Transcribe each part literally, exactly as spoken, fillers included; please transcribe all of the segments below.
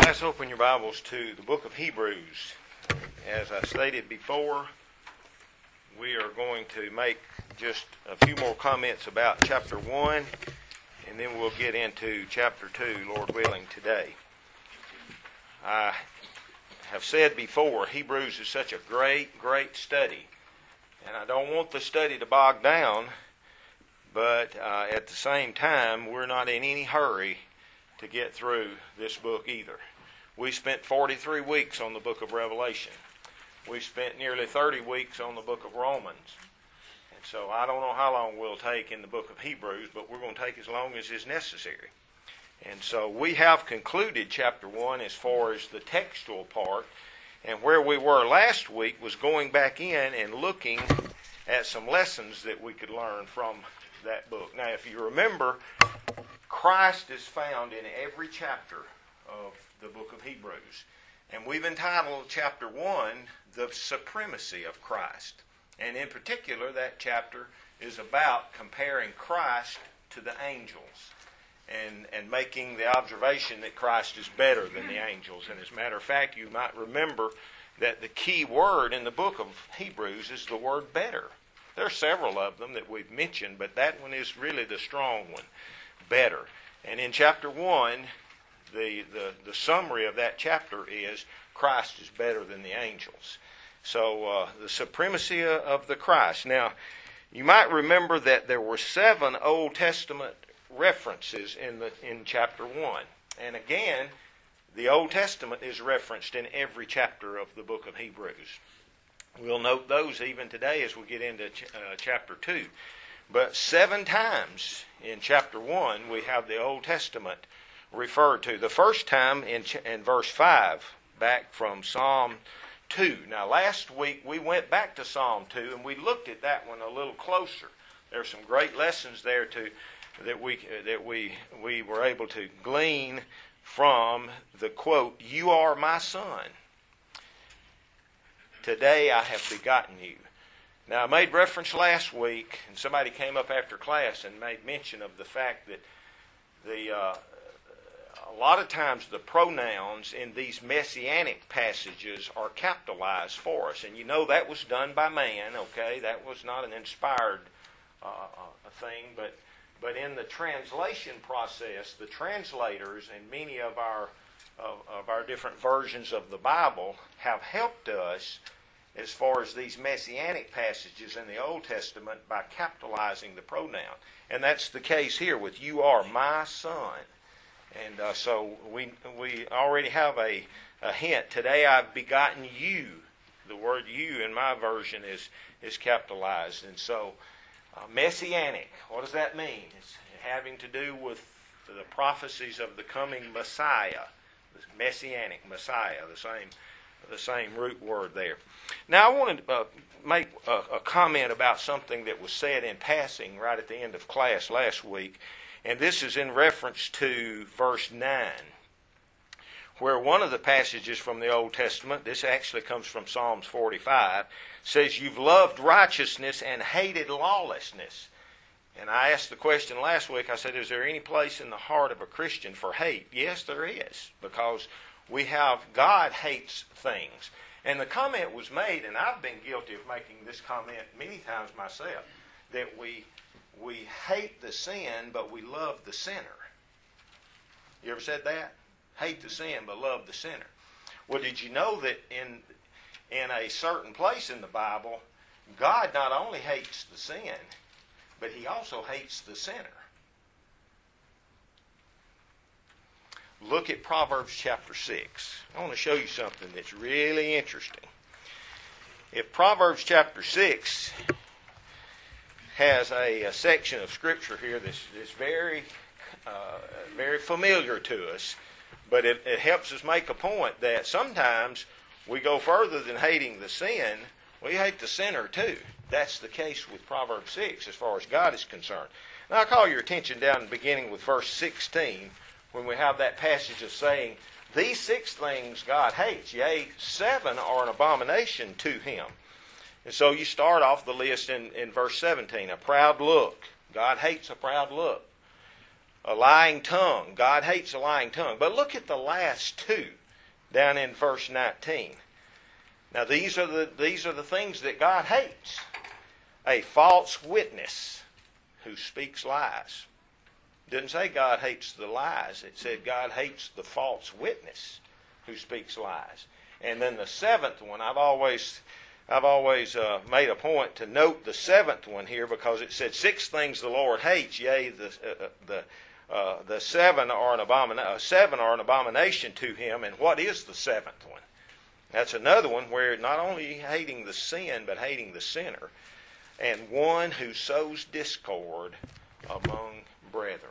Let's open your Bibles to the book of Hebrews. As I stated before, we are going to make just a few more comments about chapter one, and then we'll get into chapter two, Lord willing, today. I have said before, Hebrews is such a great, great study, and I don't want the study to bog down, but uh, at the same time, we're not in any hurry to get through this book either. We spent forty-three weeks on the book of Revelation. We spent nearly thirty weeks on the book of Romans. And so I don't know how long we'll take in the book of Hebrews, but we're going to take as long as is necessary. And so we have concluded chapter one as far as the textual part. And where we were last week was going back in and looking at some lessons that we could learn from that book. Now, if you remember, Christ is found in every chapter of the book of Hebrews. And we've entitled chapter one, The Supremacy of Christ. And in particular, that chapter is about comparing Christ to the angels and, and making the observation that Christ is better than the angels. And as a matter of fact, you might remember that the key word in the book of Hebrews is the word better. There are several of them that we've mentioned, but that one is really the strong one, better. And in chapter one, the, the, the summary of that chapter is Christ is better than the angels. So uh, the supremacy of the Christ. Now, you might remember that there were seven Old Testament references in the in chapter one. And again, the Old Testament is referenced in every chapter of the book of Hebrews. We'll note those even today as we get into ch- uh, chapter two. But seven times in chapter one we have the Old Testament referred to. The first time in, ch- in verse five, back from Psalm two. Now last week we went back to Psalm two and we looked at that one a little closer. There are some great lessons there to, that we that we we were able to glean from the quote, "You are my son. Today I have begotten you." Now, I made reference last week, and somebody came up after class and made mention of the fact that the uh, a lot of times the pronouns in these messianic passages are capitalized for us. And you know that was done by man, okay? That was not an inspired uh, thing, but but in the translation process, the translators and many of our of, of our different versions of the Bible have helped us as far as these messianic passages in the Old Testament by capitalizing the pronoun. And that's the case here with "you are my son." And uh, so we we already have a, a hint. Today I've begotten you. The word "you" in my version is, is capitalized. And so uh, messianic, what does that mean? It's having to do with the prophecies of the coming Messiah. The messianic Messiah, the same the same root word there. Now, I wanted to uh, make a, a comment about something that was said in passing right at the end of class last week, and this is in reference to verse nine, where one of the passages from the Old Testament, this actually comes from Psalms forty-five, says, "You've loved righteousness and hated lawlessness." And I asked the question last week, I said, is there any place in the heart of a Christian for hate? Yes, there is, because we have, God hates things. And the comment was made, and I've been guilty of making this comment many times myself, that we we hate the sin, but we love the sinner. You ever said that? Hate the sin, but love the sinner. Well, did you know that in in a certain place in the Bible, God not only hates the sin, but He also hates the sinner? Look at Proverbs chapter six. I want to show you something that's really interesting. If Proverbs chapter six has a, a section of Scripture here that's, that's very, uh, very familiar to us, but it, it helps us make a point that sometimes we go further than hating the sin. We hate the sinner too. That's the case with Proverbs six as far as God is concerned. Now I call your attention down beginning with verse sixteen, when we have that passage of saying, "These six things God hates, yea, seven are an abomination to Him." And so you start off the list in, in verse seventeen. A proud look. God hates a proud look. a lying tongue. God hates a lying tongue. But look at the last two down in verse nineteen. Now these are the these are the things that God hates. A false witness who speaks lies. It didn't say God hates the lies. It said God hates the false witness who speaks lies. And then the seventh one, I've always I've always uh, made a point to note the seventh one here, because it said six things the Lord hates, yea, the uh, the uh, the seven are an abomina- uh, seven are an abomination to him. And what is the seventh one? That's another one where not only hating the sin, but hating the sinner, and one who sows discord among brethren.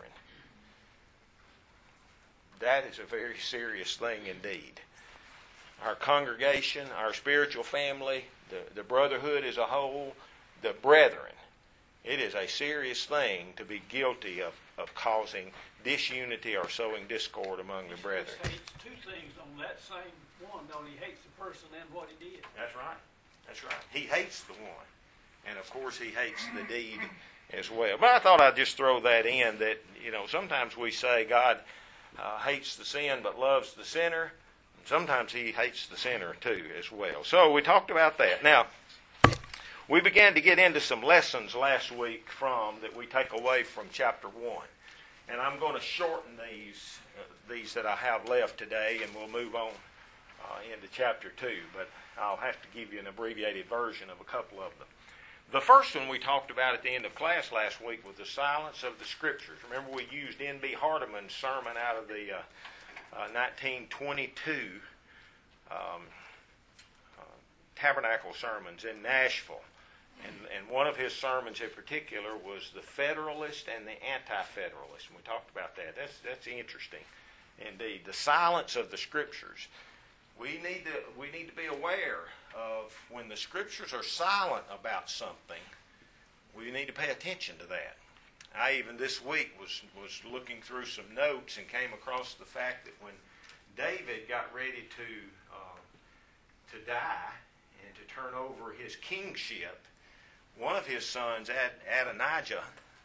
That is a very serious thing indeed. Our congregation, our spiritual family, the, the brotherhood as a whole, the brethren, it is a serious thing to be guilty of, of causing disunity or sowing discord among the brethren. He hates two things on that same one, don't he? He hates the person and what he did. That's right. That's right. He hates the one. And of course he hates the deed as well. But I thought I'd just throw that in, that, you know, sometimes we say God uh, hates the sin but loves the sinner. Sometimes he hates the sinner too as well. So we talked about that. Now, we began to get into some lessons last week from that we take away from chapter one. And I'm going to shorten these, uh, these that I have left today, and we'll move on uh, into chapter two. But I'll have to give you an abbreviated version of a couple of them. The first one we talked about at the end of class last week was the silence of the Scriptures. Remember, we used N B Hardeman's sermon out of the uh, uh, nineteen twenty-two um, uh, Tabernacle Sermons in Nashville. And, and one of his sermons in particular was the Federalist and the Anti-Federalist. And we talked about that. That's, that's interesting indeed. The silence of the Scriptures. We need to we need to be aware of when the Scriptures are silent about something, we need to pay attention to that. I even this week was, was looking through some notes and came across the fact that when David got ready to uh, to die and to turn over his kingship, one of his sons, Ad- Adonijah,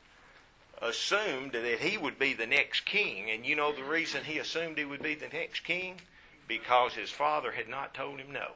assumed that he would be the next king. And you know the reason he assumed he would be the next king? Because his father had not told him no.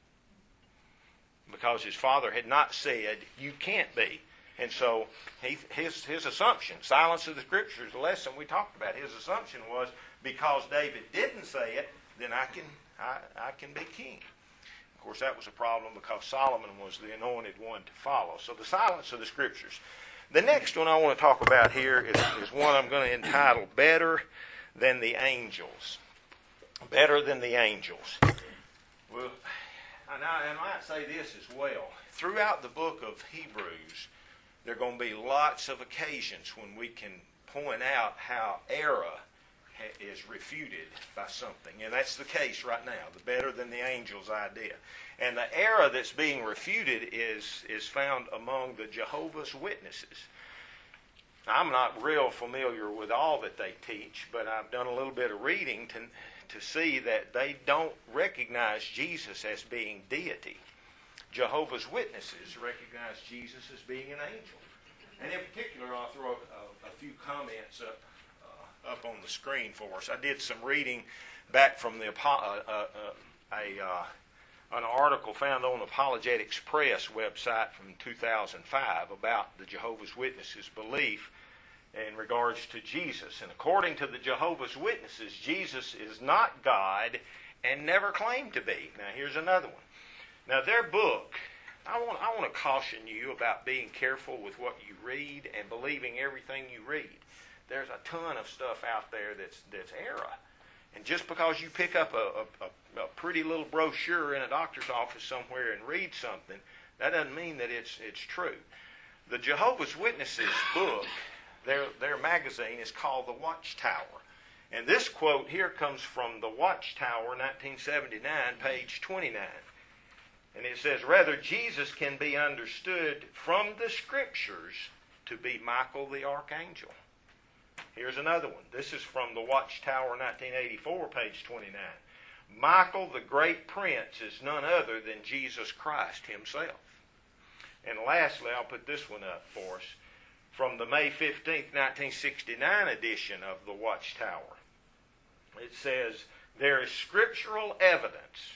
Because his father had not said, you can't be. And so he, his, his assumption, silence of the Scriptures, the lesson we talked about, his assumption was, because David didn't say it, then I can, I, I can be king. Of course, that was a problem because Solomon was the anointed one to follow. So the silence of the Scriptures. The next one I want to talk about here is, is one I'm going to entitle Better Than the Angels. Better than the angels. Well, and I, and I might say this as well. Throughout the book of Hebrews, there are going to be lots of occasions when we can point out how error ha- is refuted by something. And that's the case right now, the better than the angels idea. And the error that's being refuted is, is found among the Jehovah's Witnesses. I'm not real familiar with all that they teach, but I've done a little bit of reading to to see that they don't recognize Jesus as being deity. Jehovah's Witnesses recognize Jesus as being an angel. And in particular, I'll throw a, a few comments up uh, up on the screen for us. I did some reading back from the uh, uh, uh, a uh, an article found on Apologetics Press website from two thousand five about the Jehovah's Witnesses' belief in regards to Jesus. And according to the Jehovah's Witnesses, Jesus is not God and never claimed to be. Now here's another one. Now their book, I want, I want to caution you about being careful with what you read and believing everything you read. There's a ton of stuff out there that's that's error. And just because you pick up a, a, a pretty little brochure in a doctor's office somewhere and read something, that doesn't mean that it's it's true. The Jehovah's Witnesses book, Their, their magazine is called The Watchtower. And this quote here comes from The Watchtower, nineteen seventy-nine, page twenty-nine. And it says, rather, Jesus can be understood from the Scriptures to be Michael the Archangel. Here's another one. This is from The Watchtower, nineteen eighty-four, page twenty-nine. Michael the great prince is none other than Jesus Christ himself. And lastly, I'll put this one up for us. from the May fifteenth, nineteen sixty-nine edition of the Watchtower. It says, there is scriptural evidence.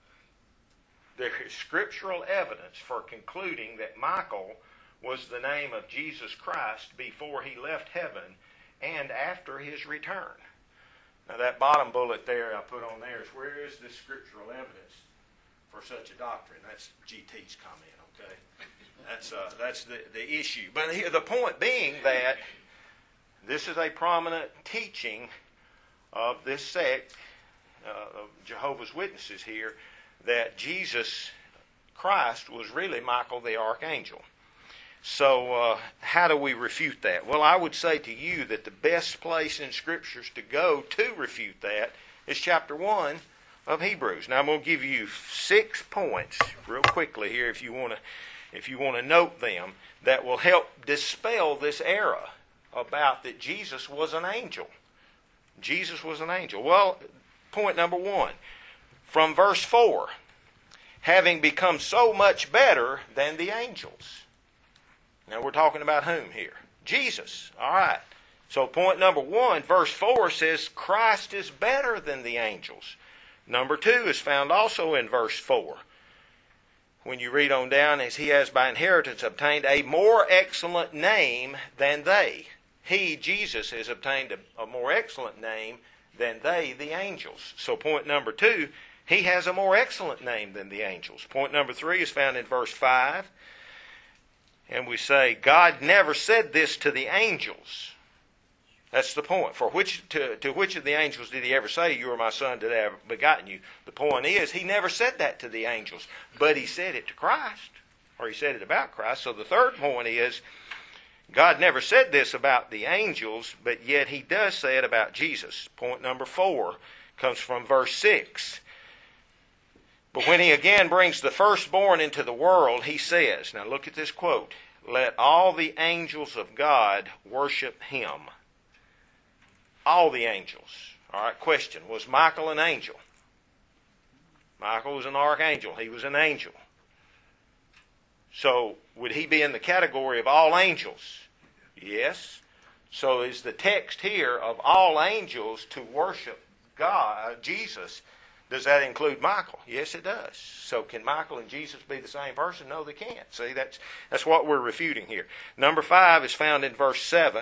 There is scriptural evidence for concluding that Michael was the name of Jesus Christ before he left heaven and after his return. Now that bottom bullet there I put on there is, where is this scriptural evidence for such a doctrine? That's G T's comment, okay? That's uh, that's the, the issue. But here, the point being that this is a prominent teaching of this sect, uh, of Jehovah's Witnesses here, that Jesus Christ was really Michael the Archangel. So uh, how do we refute that? Well, I would say to you that the best place in Scriptures to go to refute that is chapter one of Hebrews. Now I'm going to give you six points real quickly here if you want to if you want to note them, that will help dispel this error about that Jesus was an angel. Jesus was an angel. Well, point number one, from verse four, having become so much better than the angels. Now we're talking about whom here? Jesus. All right. So point number one, verse four says Christ is better than the angels. Number two is found also in verse four. When you read on down, as he has by inheritance obtained a more excellent name than they. He, Jesus, has obtained a, a more excellent name than they, the angels. So point number two, he has a more excellent name than the angels. Point number three is found in verse five. And we say, God never said this to the angels. That's the point. For which to, to which of the angels did he ever say, you are my son, today I have begotten you? The point is, he never said that to the angels. But he said it to Christ. Or he said it about Christ. So the third point is, God never said this about the angels, but yet he does say it about Jesus. Point number four comes from verse six. But when he again brings the firstborn into the world, he says, now look at this quote, let all the angels of God worship him. All the angels. All right, question, was Michael an angel? Michael was an archangel. He was an angel. So would he be in the category of all angels? Yes. So is the text here of all angels to worship God, uh, Jesus, does that include Michael? Yes, it does. So can Michael and Jesus be the same person? No, they can't. See, that's that's what we're refuting here. Number five is found in verse seven.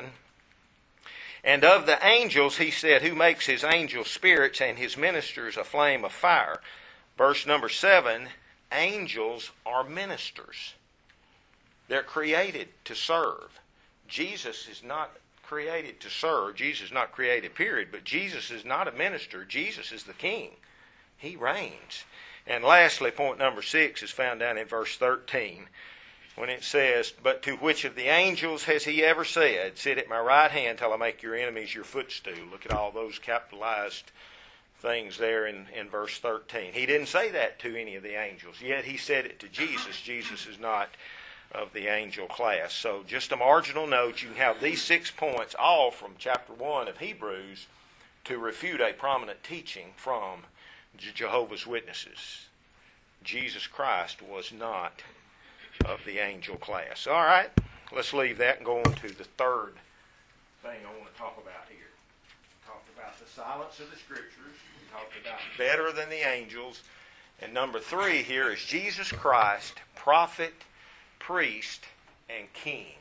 And of the angels, he said, who makes his angels spirits and his ministers a flame of fire. Verse number seven, angels are ministers. They're created to serve. Jesus is not created to serve. Jesus is not created, period. But Jesus is not a minister. Jesus is the king. He reigns. And lastly, point number six is found down in verse thirteen. When it says, but to which of the angels has he ever said, sit at my right hand till I make your enemies your footstool? Look at all those capitalized things there in, in verse thirteen. He didn't say that to any of the angels, yet he said it to Jesus. Jesus is not of the angel class. So just a marginal note, you can have these six points all from chapter one of Hebrews to refute a prominent teaching from Jehovah's Witnesses. Jesus Christ was not of the angel class. All right, let's leave that and go on to the third thing I want to talk about here. We talked about the silence of the Scriptures. We talked about better than the angels. And number three here is Jesus Christ, prophet, priest, and king.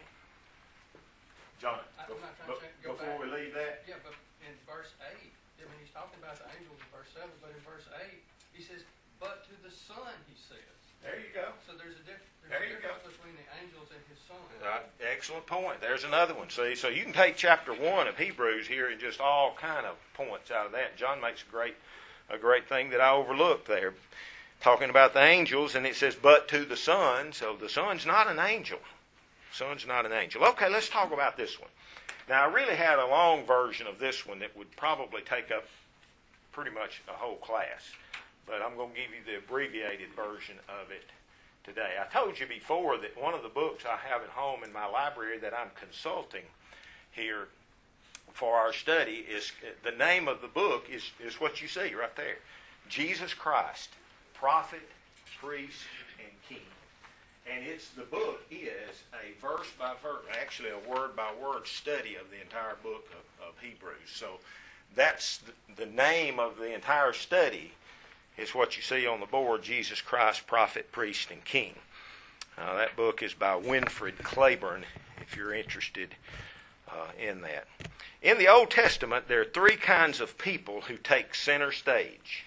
John, I'm not trying b- to go before back. we leave that, Yeah, but in verse eight, I mean, he's talking about the angels in verse seven, but in verse eight, he says, but to the Son, he says. there you go. So there's a, diff- there's There a you difference between the angels and his Son. Uh, excellent point. There's another one. See, so you can take chapter one of Hebrews here and just all kind of points out of that. John makes a great, a great thing that I overlooked there, talking about the angels, and it says, "But to the Son." So the Son's not an angel. Son's not an angel. Okay, let's talk about this one. Now, I really had a long version of this one that would probably take up pretty much a whole class, but I'm going to give you the abbreviated version of it today. I told you before that one of the books I have at home in my library that I'm consulting here for our study is, the name of the book is, is what you see right there. Jesus Christ, Prophet, Priest, and King. And it's the book is a verse by verse, actually a word by word study of the entire book of, of Hebrews. So that's the, the name of the entire study is what you see on the board, Jesus Christ, Prophet, Priest, and King. Uh, that book is by Winfred Claiborne, if you're interested uh, in that. In the Old Testament, there are three kinds of people who take center stage.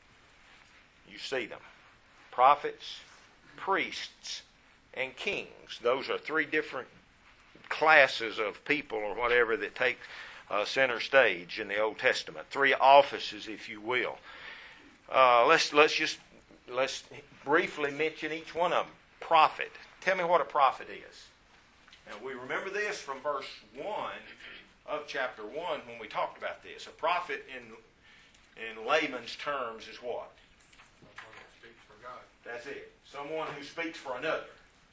You see them. Prophets, priests, and kings. Those are three different classes of people or whatever that take uh, center stage in the Old Testament. Three offices, if you will. Uh, let's let's just let's briefly mention each one of them. Prophet. Tell me what a prophet is. Now we remember this from verse one of chapter one when we talked about this. A prophet in in layman's terms is what? Someone that speaks for God. That's it. Someone who speaks for another.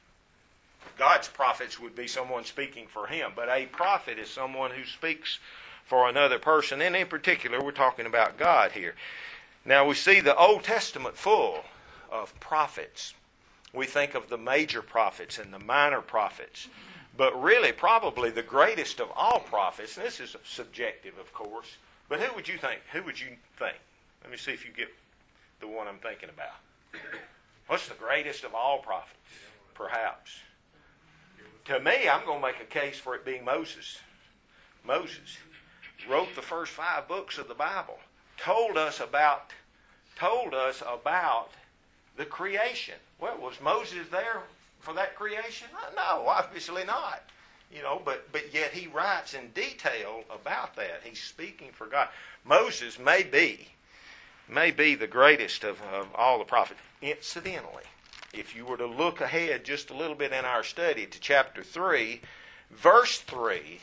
God's prophets would be someone speaking for him, but a prophet is someone who speaks for another person, and in particular, we're talking about God here. Now, we see the Old Testament full of prophets. We think of the major prophets and the minor prophets, but really, probably the greatest of all prophets, and this is subjective, of course, but who would you think? Who would you think? Let me see if you get the one I'm thinking about. What's the greatest of all prophets? Perhaps. To me, I'm going to make a case for it being Moses. Moses wrote the first five books of the Bible. Told us about, told us about the creation. Well, was Moses there for that creation? No, obviously not. You know, but but yet he writes in detail about that. He's speaking for God. Moses may be, may be the greatest of, of all the prophets. Incidentally, if you were to look ahead just a little bit in our study to chapter three, verse three,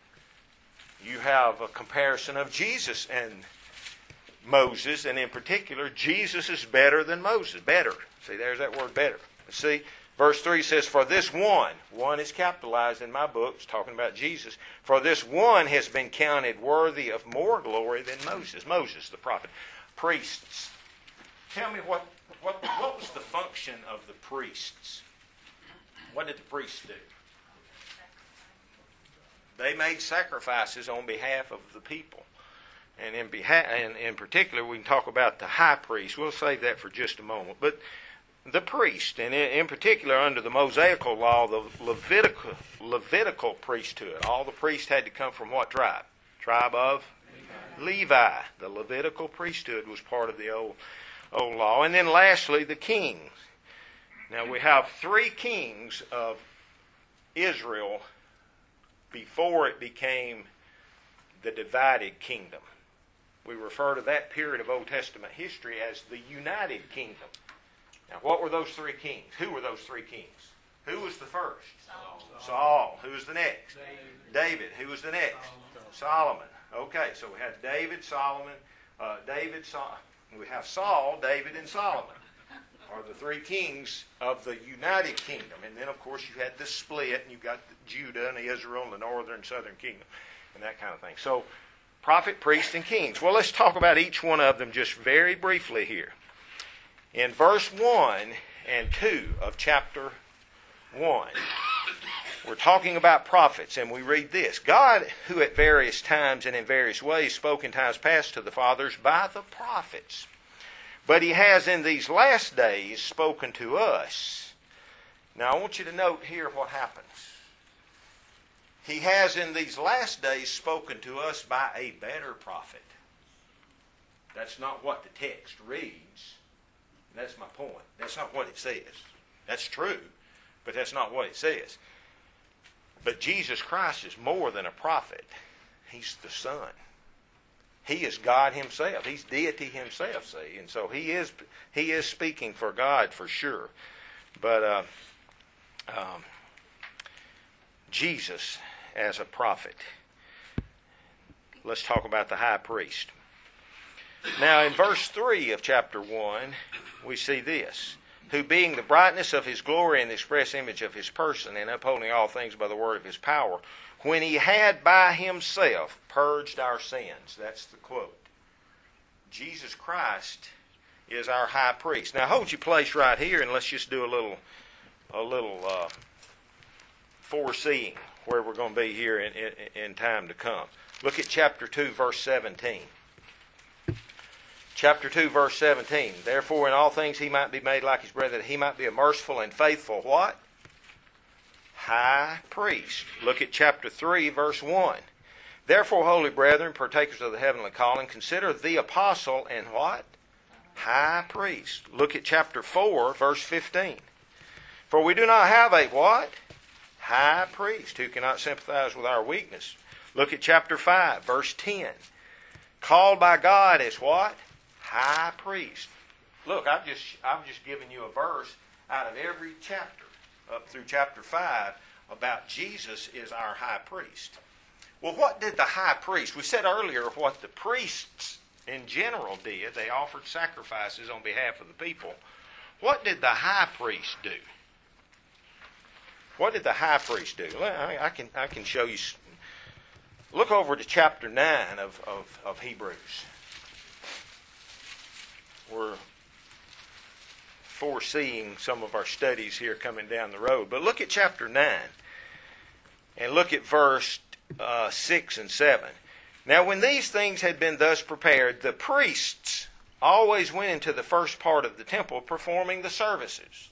you have a comparison of Jesus and Moses, and in particular, Jesus is better than Moses. Better. See, there's that word better. See, verse three says, for this one, one is capitalized in my book, it's talking about Jesus, for this one has been counted worthy of more glory than Moses. Moses, the prophet. Priests. Tell me what, what, what was the function of the priests? What did the priests do? They made sacrifices on behalf of the people. And in, behalf, and in particular, we can talk about the high priest. We'll save that for just a moment. But the priest, and in, in particular under the Mosaical law, the Levitical, Levitical priesthood. All the priests had to come from what tribe? Tribe of Levi. Levi. The Levitical priesthood was part of the old, old law. And then lastly, the kings. Now we have three kings of Israel before it became the divided kingdom. We refer to that period of Old Testament history as the United Kingdom. Now, what were those three kings? Who were those three kings? Who was the first? Saul. Saul. Who was the next? David. David. Who was the next? Solomon. Okay, so we have David, Solomon, uh, David, Sol- we have Saul, David, and Solomon are the three kings of the United Kingdom. And then, of course, you had the split, and you've got Judah and Israel and the northern and southern kingdom and that kind of thing. So, prophet, priest, and kings. Well, let's talk about each one of them just very briefly here. In verse one and two of chapter one, we're talking about prophets, and we read this. God, who at various times and in various ways spoke in times past to the fathers by the prophets, but he has in these last days spoken to us. Now, I want you to note here what happens. He has in these last days spoken to us by a better prophet. That's not what the text reads. That's my point. That's not what it says. That's true, but that's not what it says. But Jesus Christ is more than a prophet. He's the Son. He is God himself. He's deity himself, see. And so he is he is speaking for God for sure. But uh, um, Jesus as a prophet. Let's talk about the high priest. Now in verse three of chapter one, we see this. Who being the brightness of his glory and the express image of his person, and upholding all things by the word of his power, when he had by himself purged our sins. That's the quote. Jesus Christ is our high priest. Now hold your place right here and let's just do a little a little uh, foreseeing where we're going to be here in, in, in time to come. Look at chapter two, verse seventeen. Chapter two, verse seventeen. Therefore, in all things he might be made like his brethren, that he might be a merciful and faithful what? High priest. Look at chapter three, verse one. Therefore, holy brethren, partakers of the heavenly calling, consider the apostle and what? High priest. Look at chapter four, verse fifteen. For we do not have a what? High priest who cannot sympathize with our weakness. Look at chapter five, verse ten. Called by God as what? High priest. Look, I've just I've just given you a verse out of every chapter up through chapter five about Jesus is our high priest. Well, what did the high priest? We said earlier what the priests in general did. They offered sacrifices on behalf of the people. What did the high priest do? What did the high priest do? I can I can show you. Look over to chapter nine of, of, of Hebrews. We're foreseeing some of our studies here coming down the road. But look at chapter nine. And look at verse uh, six and seven. Now when these things had been thus prepared, the priests always went into the first part of the temple performing the services.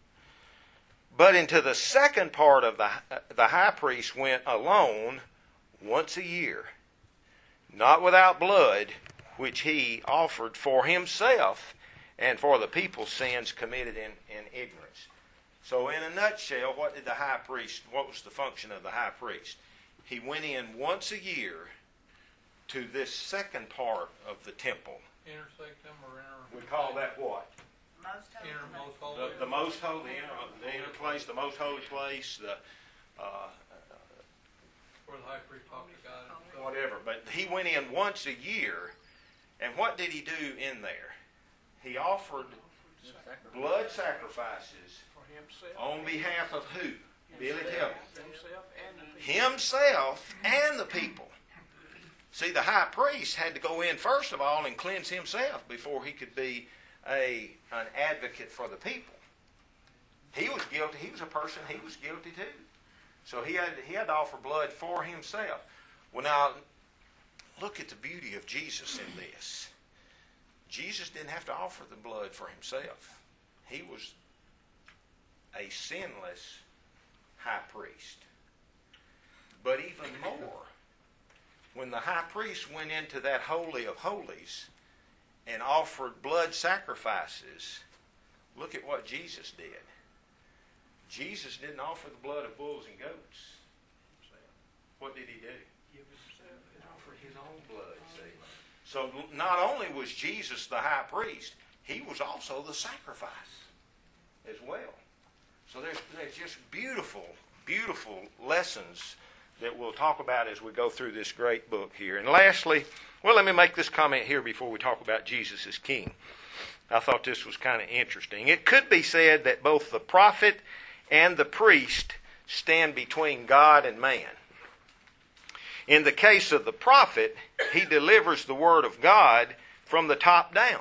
But into the second part of the, the high priest went alone once a year, not without blood, which he offered for himself and for the people's sins committed in, in ignorance. So in a nutshell, what did the high priest, what was the function of the high priest? He went in once a year to this second part of the temple. Intersectum or inner? We call that what? Most holy. Inner, most holy. The, the most holy, the inner, the inner place, the most holy place, the uh, Where the high priest talked to God. and stuff. whatever. But he went in once a year, and what did he do in there? He offered blood sacrifices For himself. on behalf of who? Billy, tell me. Himself and the people. Himself and the people. See, the high priest had to go in first of all and cleanse himself before he could be a an advocate for the people. He was guilty. He was a person. He was guilty too. So he had he had to offer blood for himself. Well, now look at the beauty of Jesus in this. Jesus didn't have to offer the blood for himself. He was a sinless high priest. But even more, when the high priest went into that Holy of Holies and offered blood sacrifices, look at what Jesus did. Jesus didn't offer the blood of bulls and goats. What did he do? Give himself. He offered his own blood, see. So not only was Jesus the high priest, he was also the sacrifice as well. So there's, there's just beautiful, beautiful lessons that we'll talk about as we go through this great book here. And lastly, well, let me make this comment here before we talk about Jesus as King. I thought this was kind of interesting. It could be said that both the prophet and the priest stand between God and man. In the case of the prophet, he delivers the word of God from the top down.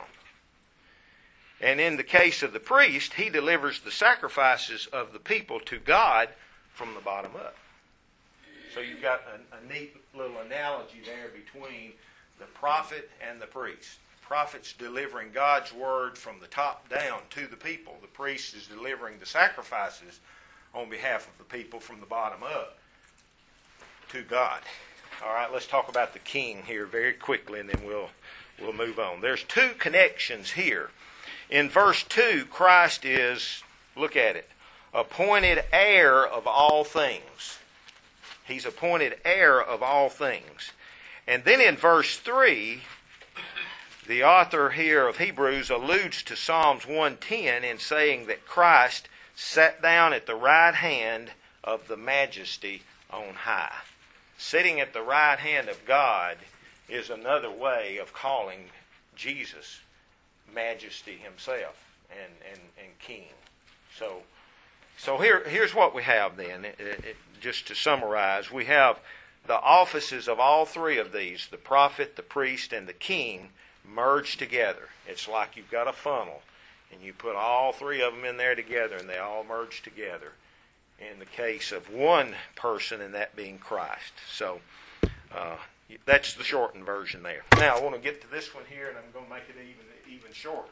And in the case of the priest, he delivers the sacrifices of the people to God from the bottom up. So you've got a, a neat little analogy there between the prophet and the priest. The prophet's delivering God's word from the top down to the people. The priest is delivering the sacrifices on behalf of the people from the bottom up to God. All right, let's talk about the king here very quickly, and then we'll we'll move on. There's two connections here. In verse two, Christ is, look at it, appointed heir of all things. He's appointed heir of all things. And then in verse three, the author here of Hebrews alludes to Psalms one ten in saying that Christ sat down at the right hand of the majesty on high. Sitting at the right hand of God is another way of calling Jesus majesty himself and, and, and king. So so here here's what we have then. It, it, just to summarize, we have the offices of all three of these, the prophet, the priest, and the king, merged together. It's like you've got a funnel, And you put all three of them in there together, and they all merge together in the case of one person, and that being Christ. So uh, that's the shortened version there. Now I want to get to this one here, and I'm going to make it even, even shorter.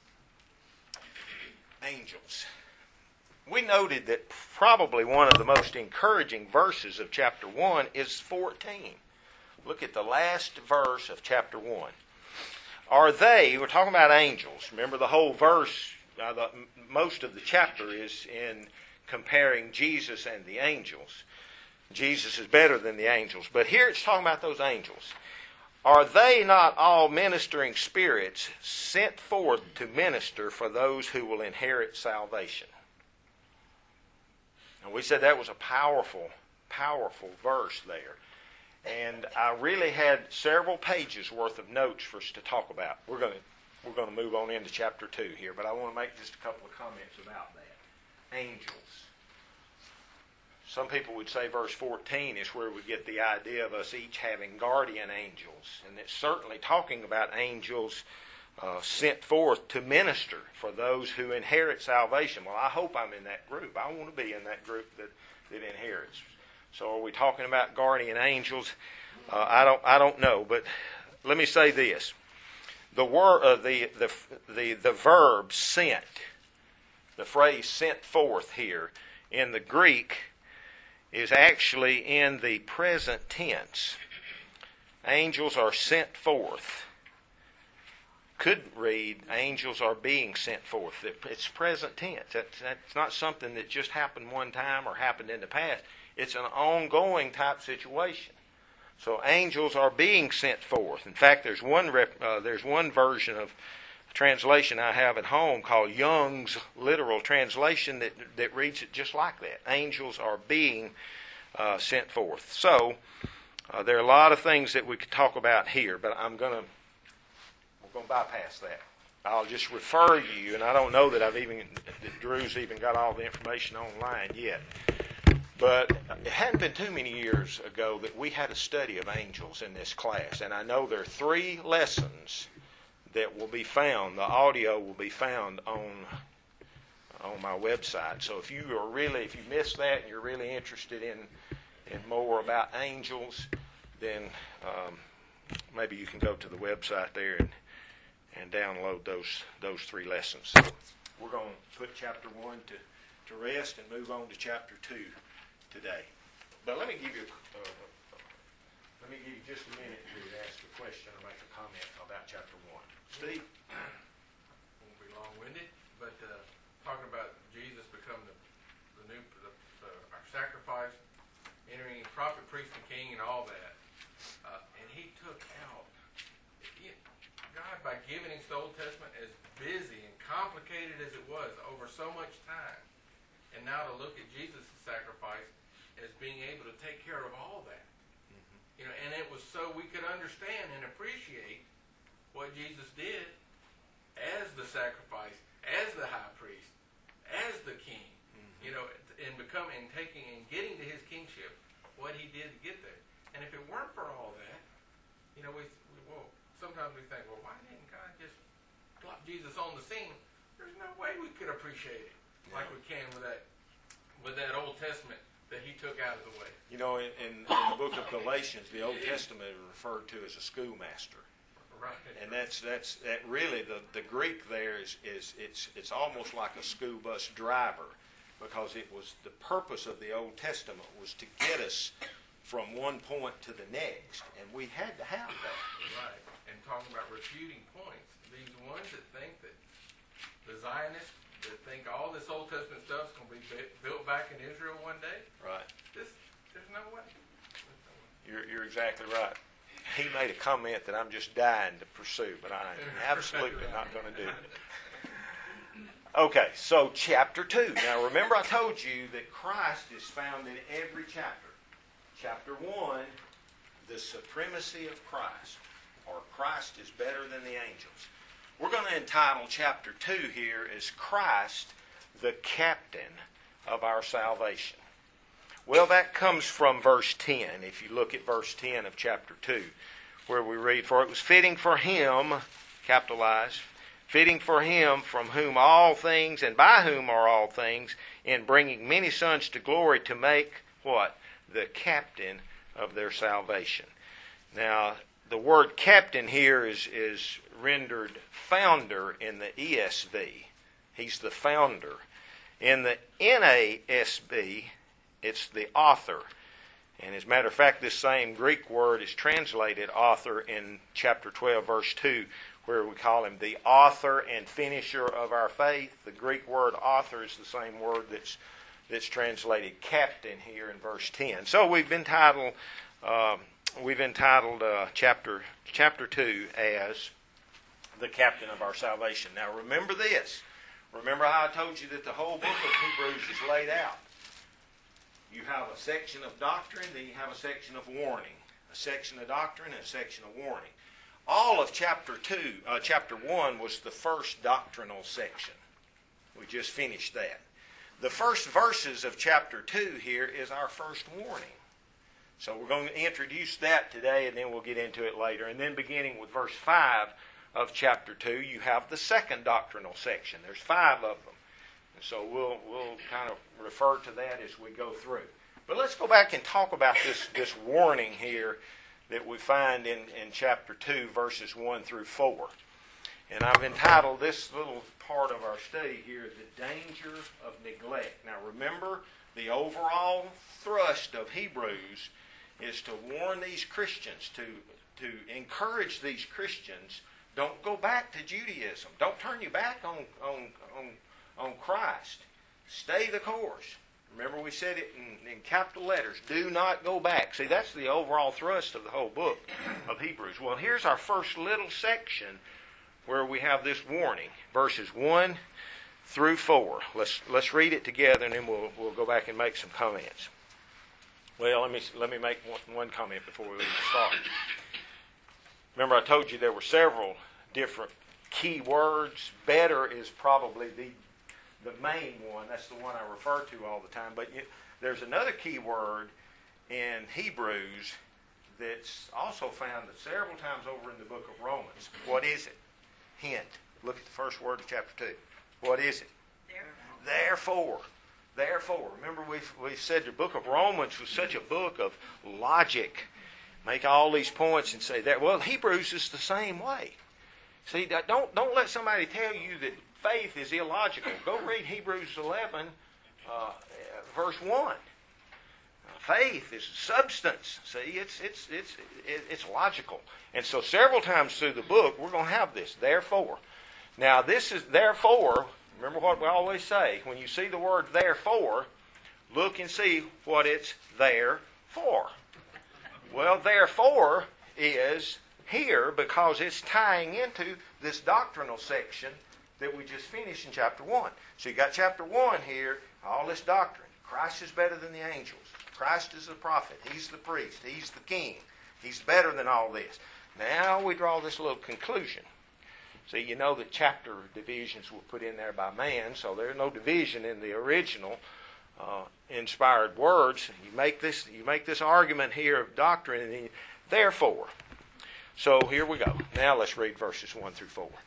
Angels. We noted that probably one of the most encouraging verses of chapter one is fourteen. Look at the last verse of chapter one. Are they, we're talking about angels. Remember the whole verse, uh, the, most of the chapter is in comparing Jesus and the angels. Jesus is better than the angels. But here it's talking about those angels. Are they not all ministering spirits sent forth to minister for those who will inherit salvation? And we said that was a powerful, powerful verse there. And I really had several pages worth of notes for us to talk about. We're going to we're going to move on into chapter two here, but I want to make just a couple of comments about that. Angels. Some people would say verse fourteen is where we get the idea of us each having guardian angels. And it's certainly talking about angels uh, sent forth to minister for those who inherit salvation. Well, I hope I'm in that group. I want to be in that group that, that inherits. So are we talking about guardian angels? Uh, I don't I don't know. But let me say this. The, word, uh, the, the, the, the verb sent, the phrase sent forth here in the Greek is actually in the present tense. Angels are sent forth. Could read, angels are being sent forth. It's present tense. That's, that's not something that just happened one time or happened in the past. It's an ongoing type situation. So angels are being sent forth. In fact, there's one rep, uh, there's one version of translation I have at home called Young's literal translation that that reads it just like that. Angels are being uh, sent forth. So uh, there are a lot of things that we could talk about here, but I'm gonna we're gonna bypass that. I'll just refer you, and I don't know that I've even that Drew's even got all the information online yet. But it hadn't been too many years ago that we had a study of angels in this class, and I know there are three lessons that will be found. The audio will be found on on my website. So if you are really, if you missed that and you're really interested in in more about angels, then um, maybe you can go to the website there and and download those those three lessons. So we're going to put chapter one to to rest and move on to chapter two today. But let me give you uh, let me give you just a minute to ask a question or make a comment about chapter one. Steve? Won't be long-winded, but uh, talking about Jesus becoming the, the new the, the, our sacrifice, entering prophet, priest, and king, and all that, uh, and he took out he, God by giving us the Old Testament as busy and complicated as it was over so much time, and now to look at Jesus' sacrifice as being able to take care of all that. Mm-hmm. You know, and it was so we could understand and appreciate what Jesus did as the sacrifice, as the high priest, as the king. Mm-hmm. You know, and becoming, taking, and getting to his kingship, what he did to get there. And if it weren't for all that, you know, we, we well, sometimes we think, well, why didn't God just drop Jesus on the scene? There's no way we could appreciate it yeah. like we can with that with that Old Testament that he took out of the way. You know, in, in, in the book of Galatians, the Old Testament is referred to as a schoolmaster. Right. And that's that's that really the, the Greek there is, is it's it's almost like a school bus driver, because it was the purpose of the Old Testament was to get us from one point to the next, and we had to have that. Right. And talking about refuting points, these ones that think that the Zionists that think all this Old Testament stuff is going to be built back in Israel one day. Right. This, there's no way. You're you're exactly right. He made a comment that I'm just dying to pursue, but I'm absolutely not going to do it. Okay, so chapter two. Now remember I told you that Christ is found in every chapter. Chapter one, the supremacy of Christ, or Christ is better than the angels. We're going to entitle chapter two here as Christ, the captain of our salvation. Well, that comes from verse ten, if you look at verse ten of chapter two, where we read, "For it was fitting for him," capitalized, fitting for him from whom all things and by whom are all things, in bringing many sons to glory, to make what? The captain of their salvation. Now, the word captain here is, is rendered founder in the E S V. He's the founder. In the N A S B, it's the author. And as a matter of fact, this same Greek word is translated author in chapter twelve, verse two, where we call him the author and finisher of our faith. The Greek word author is the same word that's that's translated captain here in verse ten. So we've entitled uh, we've entitled uh, chapter chapter two as the captain of our salvation. Now remember this. Remember how I told you that the whole book of Hebrews is laid out. You have a section of doctrine, then you have a section of warning. A section of doctrine and a section of warning. All of chapter two, uh, chapter one was the first doctrinal section. We just finished that. The first verses of chapter two here is our first warning. So we're going to introduce that today, and then we'll get into it later. And then beginning with verse five of chapter two, you have the second doctrinal section. There's five of them. And so we'll we'll kind of refer to that as we go through. But let's go back and talk about this, this warning here that we find in, in chapter two, verses one through four. And I've entitled this little part of our study here, The Danger of Neglect. Now remember, the overall thrust of Hebrews is to warn these Christians, to, to encourage these Christians, don't go back to Judaism. Don't turn your back on, on, on on Christ. Stay the course. Remember we said it in, in capital letters. Do not go back. See, that's the overall thrust of the whole book of Hebrews. Well, here's our first little section where we have this warning. Verses one through four. Let's let's read it together, and then we'll we'll go back and make some comments. Well, let me let me make one, one comment before we start. Remember I told you there were several different key words. Better is probably the the main one. That's the one I refer to all the time. But you, there's another key word in Hebrews that's also found several times over in the book of Romans. What is it? Hint. Look at the first word of chapter two. What is it? Therefore. Therefore. Therefore. Remember we we said the book of Romans was such a book of logic. Make all these points and say that. Well, Hebrews is the same way. See, don't don't let somebody tell you that faith is illogical. Go read Hebrews eleven, uh, verse one. Faith is substance. See, it's it's it's it's logical. And so several times through the book, we're going to have this. Therefore, now this is therefore. Remember what we always say: when you see the word therefore, look and see what it's there for. Well, therefore is here because it's tying into this doctrinal section that we just finished in chapter one. So you got chapter one here, all this doctrine. Christ is better than the angels. Christ is the prophet. He's the priest. He's the king. He's better than all this. Now we draw this little conclusion. See, you know that chapter divisions were put in there by man, so there's no division in the original uh, inspired words. You make this you make this argument here of doctrine, and then, therefore. So here we go. Now let's read verses one through four.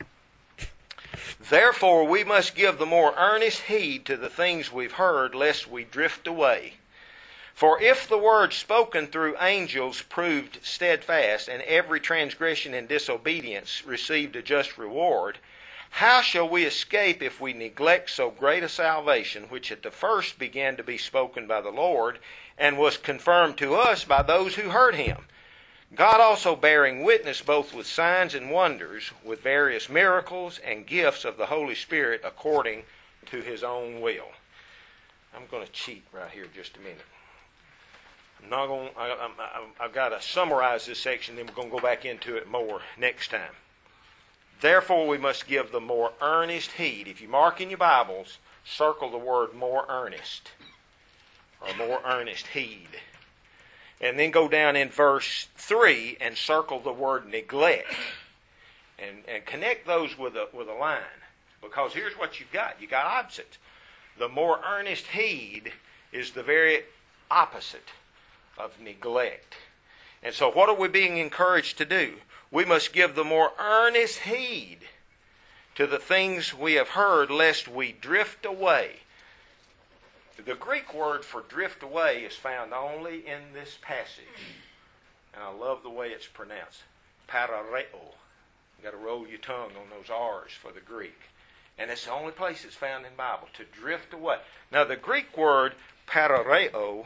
Therefore we must give the more earnest heed to the things we've heard, lest we drift away. For if the word spoken through angels proved steadfast, and every transgression and disobedience received a just reward, how shall we escape if we neglect so great a salvation, which at the first began to be spoken by the Lord, and was confirmed to us by those who heard him? God also bearing witness both with signs and wonders, with various miracles and gifts of the Holy Spirit according to his own will. I'm going to cheat right here just a minute. I'm not going. I, I, I've got to summarize this section, then we're going to go back into it more next time. Therefore, we must give the more earnest heed. If you mark in your Bibles, circle the word more earnest, or more earnest heed. And then go down in verse three and circle the word neglect. And, and connect those with a, with a line. Because here's what you've got. You've got opposites. The more earnest heed is the very opposite of neglect. And so what are we being encouraged to do? We must give the more earnest heed to the things we have heard, lest we drift away. The Greek word for drift away is found only in this passage. And I love the way it's pronounced. Parareo. You've got to roll your tongue on those R's for the Greek. And it's the only place it's found in the Bible, to drift away. Now the Greek word parareo,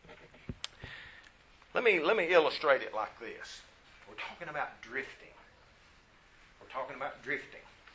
let me, let me illustrate it like this. We're talking about drifting. We're talking about drifting.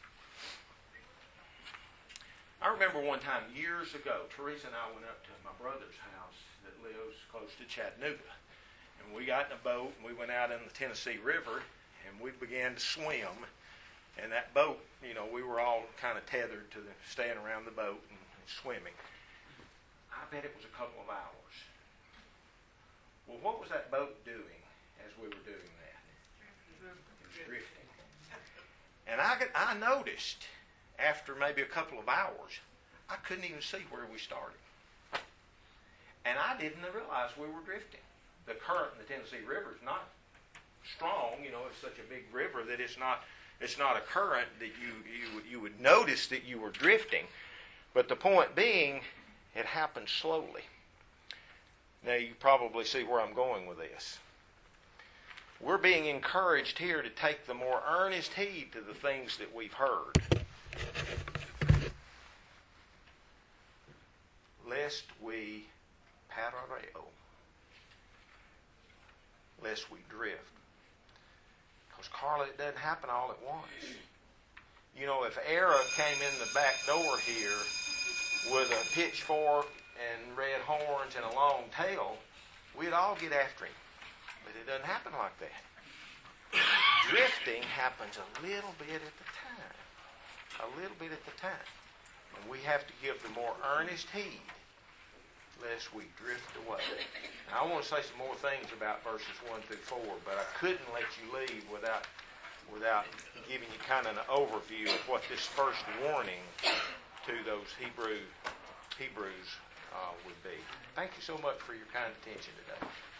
I remember one time years ago, Teresa and I went up to my brother's house that lives close to Chattanooga. And we got in a boat and we went out in the Tennessee River and we began to swim. And that boat, you know, we were all kind of tethered to the, staying around the boat and, and swimming. I bet it was a couple of hours. Well, what was that boat doing as we were doing that? It was drifting. And I, got, I noticed after maybe a couple of hours, I couldn't even see where we started. And I didn't realize we were drifting. The current in the Tennessee River is not strong. You know, it's such a big river that it's not it's not a current that you, you, you would notice that you were drifting. But the point being, it happened slowly. Now, you probably see where I'm going with this. We're being encouraged here to take the more earnest heed to the things that we've heard, lest we parareo, lest we drift. Because, Carla, it doesn't happen all at once. You know, if Era came in the back door here with a pitchfork and red horns and a long tail, we'd all get after him. But it doesn't happen like that. Drifting happens a little bit at the time. A little bit at the time. And we have to give the more earnest heed lest we drift away. Now, I want to say some more things about verses one through four, but I couldn't let you leave without without giving you kind of an overview of what this first warning to those Hebrew Hebrews uh, would be. Thank you so much for your kind attention today.